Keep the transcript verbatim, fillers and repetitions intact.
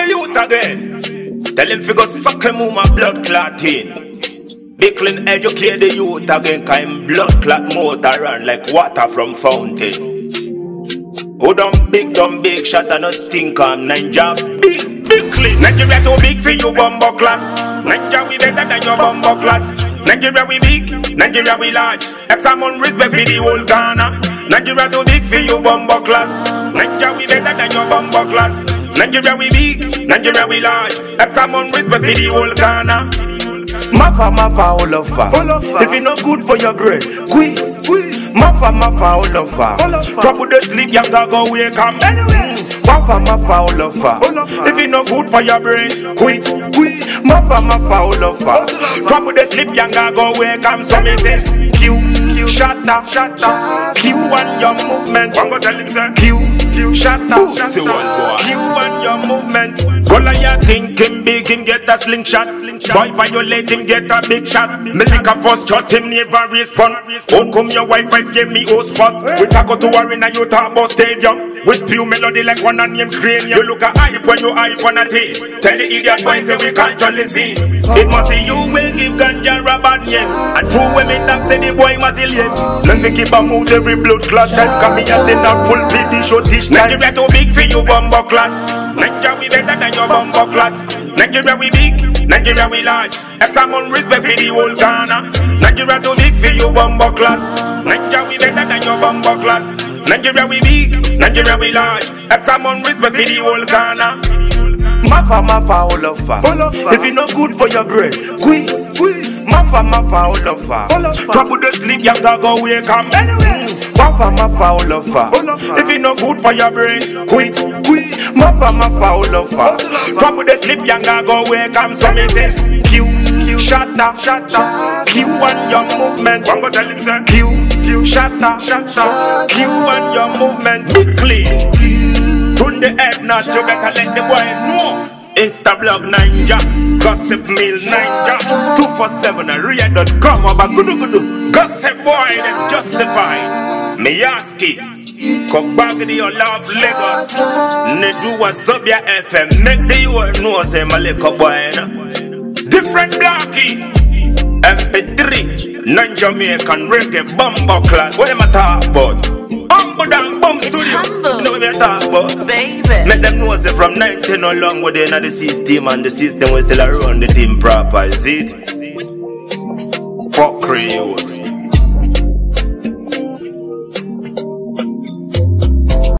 youth again. Tell him fi go suck him with my blood clotting. Bickling educate the youth again, cause him blood clot motor run like water from fountain. Who done big, done big shot and not think I'm Ninja big, Bickling. Nigeria too big for you bumbo clot. Nigeria we better than your bumbo clot. Nigeria we big, Nigeria we large. Examine respect for the whole Ghana. Nigeria too big for you bumbo clot. Nigeria we better than your bumbo clot. Nigeria we big, Nigeria we large. Examine respect for the whole Ghana. Mafa, mafa, all over. If it's not good for your brain, quit. Mafa, mafa, all over. Trouble the sleep, young girl, go wake up. Mafa, mafa, all over. If it's not good for your brain, quit. Mafa, mafa, all over. Trouble the sleep, young girl, go wake up. So me say, Q, shatter, shatter. Q on your movement. One go tell him, say, Q, shatter, shatter. Q on your movement. Goliath think him big, him get a slingshot. Boy violate him, get a big shot. Me lick a first shot, him never respond. How come your wife wife gave me old spot? We talk to arena, you talk about stadium. With few melody like one and name cranium. You look a hype when you hype on a team. Tell the idiot boy say we can't only see. It must be you will give ganja a bad name. And true women talk say the boy must alien. Let me keep a mood every blood clot. Come me and then not full pity show this time. Nigeria too big for you bumbo clot. Nigeria we better than your bumbo clot. Nigeria we big, Nigeria we large. Examine respect for the whole Ghana. Nigeria too big for you bumbo clot. Nigeria we better than your bumbo clot. Nigeria we big, Nigeria we large. Examine respect for the whole Ghana. Mafa, mafa, all over. If it's not good for your brain, quit. Mafa, mafa, all over. Trouble the sleep, young girl, go wake up. Mafa, mafa, all over. If it's not good for your brain, quit. Mafa, mafa, all over. Trouble the sleep, young girl, go wake up. So me say, Q, shatter, shatter. Q on your movement. One go tell him, say, Q, shatter, shatter. Q on your movement. Be clean. Run the head nut, you better let the boy know. Insta blog Ninja, Gossip Mill Ninja, two four seven ria dot com. About gudu gudu, Gossip boy, them justified. Me aski, Kogbagdi or Love Lagos. Ne do what's up ya F M. Make the world know say Maleko boy. Different blocky. M P three, non-Jamaican reggae, bumbo clad. What am I talk about? Humble down, bum studio. You know what I talk about? Baby. Make them know say from nineteen no long with in the system and the system will still run the team proper, is it? Fuck youths.